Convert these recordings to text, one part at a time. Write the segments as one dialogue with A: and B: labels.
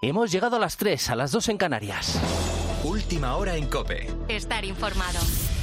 A: Hemos llegado a las 3, a las 2 en Canarias.
B: Última hora en COPE.
C: Estar informado.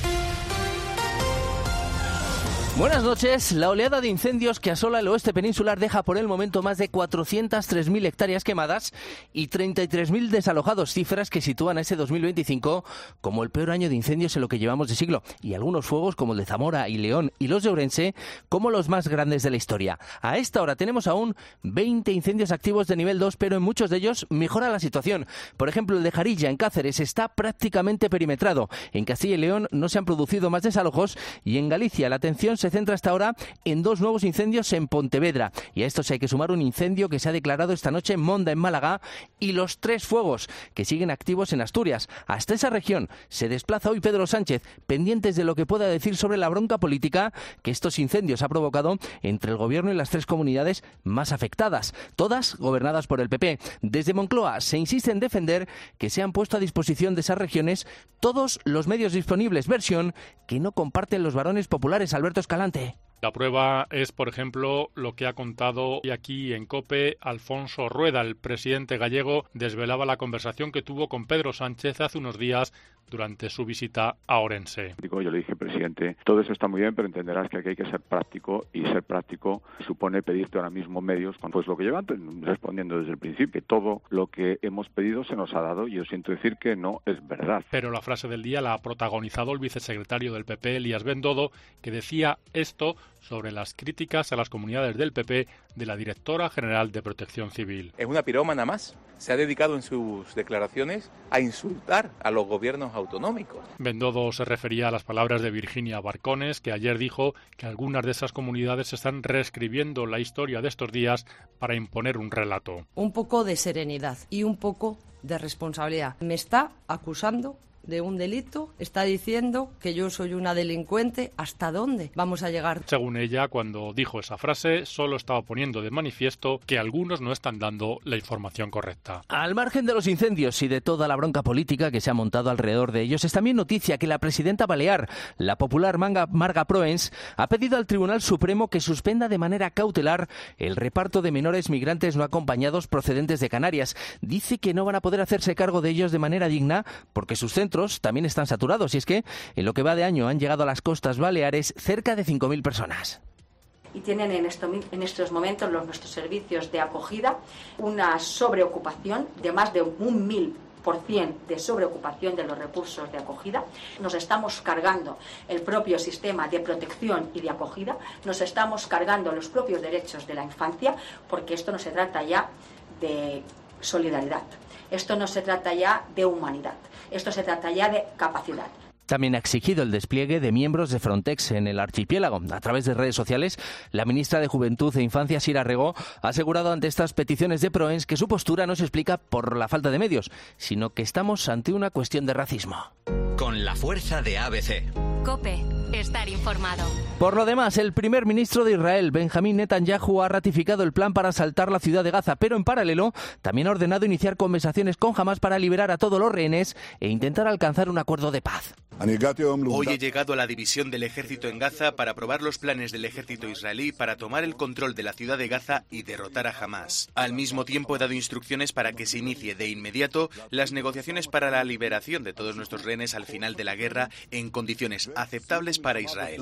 A: Buenas noches. La oleada de incendios que asola el oeste peninsular deja por el momento más de 403.000 hectáreas quemadas y 33.000 desalojados, cifras que sitúan a ese 2025 como el peor año de incendios en lo que llevamos de siglo, y algunos fuegos como el de Zamora y León y los de Ourense como los más grandes de la historia. A esta hora tenemos aún 20 incendios activos de nivel 2, pero en muchos de ellos mejora la situación. Por ejemplo, el de Jarilla, en Cáceres, está prácticamente perimetrado. En Castilla y León no se han producido más desalojos y en Galicia la atención se centra hasta ahora en 2 nuevos incendios en Pontevedra, y a estos hay que sumar un incendio que se ha declarado esta noche en Monda, en Málaga, y los 3 fuegos que siguen activos en Asturias. Hasta esa región se desplaza hoy Pedro Sánchez, pendientes de lo que pueda decir sobre la bronca política que estos incendios ha provocado entre el gobierno y las 3 comunidades más afectadas, todas gobernadas por el PP. Desde Moncloa se insiste en defender que se han puesto a disposición de esas regiones todos los medios disponibles, versión que no comparten los varones populares. Alberto Escalante.
D: La prueba es, por ejemplo, lo que ha contado aquí en COPE Alfonso Rueda. El presidente gallego desvelaba la conversación que tuvo con Pedro Sánchez hace unos días durante su visita a Ourense.
E: Yo le dije, presidente, todo eso está muy bien, pero entenderás que aquí hay que ser práctico, y ser práctico supone pedirte ahora mismo medios, pues lo que llevan respondiendo desde el principio, que todo lo que hemos pedido se nos ha dado, y yo siento decir que no es verdad.
D: Pero la frase del día la ha protagonizado el vicesecretario del PP, Elías Bendodo, que decía esto sobre las críticas a las comunidades del PP de la directora general de Protección Civil.
F: Es una pirómana más. Se ha dedicado en sus declaraciones a insultar a los gobiernos autonómicos.
D: Bendodo se refería a las palabras de Virginia Barcones, que ayer dijo que algunas de esas comunidades están reescribiendo la historia de estos días para imponer un relato.
G: Un poco de serenidad y un poco de responsabilidad. Me está acusando de un delito, está diciendo que yo soy una delincuente. ¿Hasta dónde vamos a llegar?
D: Según ella, cuando dijo esa frase, solo estaba poniendo de manifiesto que algunos no están dando la información correcta.
A: Al margen de los incendios y de toda la bronca política que se ha montado alrededor de ellos, es también noticia que la presidenta balear, la popular Marga Proens, ha pedido al Tribunal Supremo que suspenda de manera cautelar el reparto de menores migrantes no acompañados procedentes de Canarias. Dice que no van a poder hacerse cargo de ellos de manera digna porque sus centros también están saturados, y es que en lo que va de año han llegado a las costas baleares cerca de 5.000 personas.
H: Y tienen en estos momentos nuestros servicios de acogida una sobreocupación de más de 1.000% de sobreocupación de los recursos de acogida. Nos estamos cargando el propio sistema de protección y de acogida, nos estamos cargando los propios derechos de la infancia, porque esto no se trata ya de solidaridad, esto no se trata ya de humanidad, esto se trata ya de capacidad.
A: También ha exigido el despliegue de miembros de Frontex en el archipiélago. A través de redes sociales, la ministra de Juventud e Infancia, Sira Rego, ha asegurado ante estas peticiones de Proens que su postura no se explica por la falta de medios, sino que estamos ante una cuestión de racismo.
B: Con la fuerza de ABC.
C: COPE. Estar informado.
A: Por lo demás, el primer ministro de Israel, Benjamín Netanyahu, ha ratificado el plan para asaltar la ciudad de Gaza, pero en paralelo también ha ordenado iniciar conversaciones con Hamás para liberar a todos los rehenes e intentar alcanzar un acuerdo de paz.
I: Hoy he llegado a la división del ejército en Gaza para aprobar los planes del ejército israelí para tomar el control de la ciudad de Gaza y derrotar a Hamás. Al mismo tiempo he dado instrucciones para que se inicie de inmediato las negociaciones para la liberación de todos nuestros rehenes al final de la guerra en condiciones aceptables para Israel.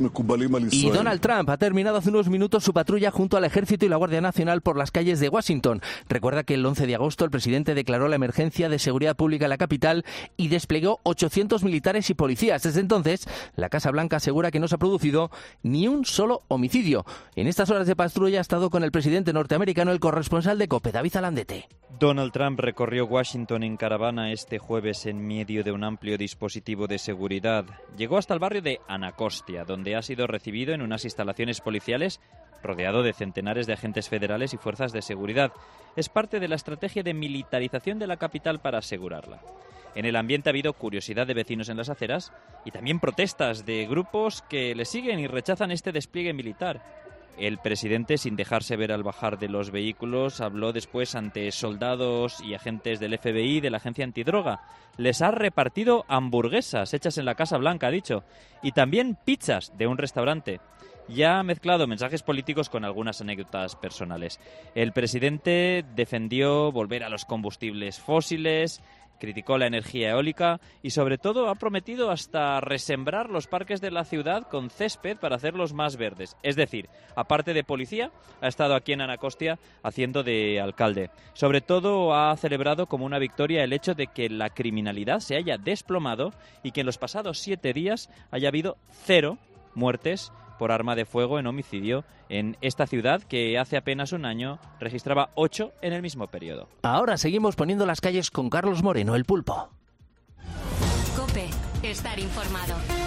A: Y Donald Trump ha terminado hace unos minutos su patrulla junto al ejército y la Guardia Nacional por las calles de Washington. Recuerda que el 11 de agosto el presidente declaró la emergencia de seguridad pública en la capital y desplegó 800 militares y policías. Desde entonces, la Casa Blanca asegura que no se ha producido ni un solo homicidio. En estas horas de patrulla ha estado con el presidente norteamericano el corresponsal de COPE, David Alandete.
J: Donald Trump recorrió Washington en caravana este jueves en medio de un amplio dispositivo de seguridad. Llegó hasta el barrio de Anacostia, donde ha sido recibido en unas instalaciones policiales rodeado de centenares de agentes federales y fuerzas de seguridad. Es parte de la estrategia de militarización de la capital para asegurarla. En el ambiente ha habido curiosidad de vecinos en las aceras y también protestas de grupos que le siguen y rechazan este despliegue militar. El presidente, sin dejarse ver al bajar de los vehículos, habló después ante soldados y agentes del FBI y de la agencia antidroga. Les ha repartido hamburguesas hechas en la Casa Blanca, ha dicho, y también pizzas de un restaurante. y ha mezclado mensajes políticos con algunas anécdotas personales. El presidente defendió volver a los combustibles fósiles, criticó la energía eólica y sobre todo ha prometido hasta resembrar los parques de la ciudad con césped para hacerlos más verdes. Es decir, aparte de policía, ha estado aquí en Anacostia haciendo de alcalde. Sobre todo ha celebrado como una victoria el hecho de que la criminalidad se haya desplomado y que en los pasados 7 días haya habido 0 muertes por arma de fuego en homicidio en esta ciudad que hace apenas un año registraba 8 en el mismo periodo.
A: Ahora seguimos poniendo las calles con Carlos Moreno, el Pulpo.
C: COPE, estar informado.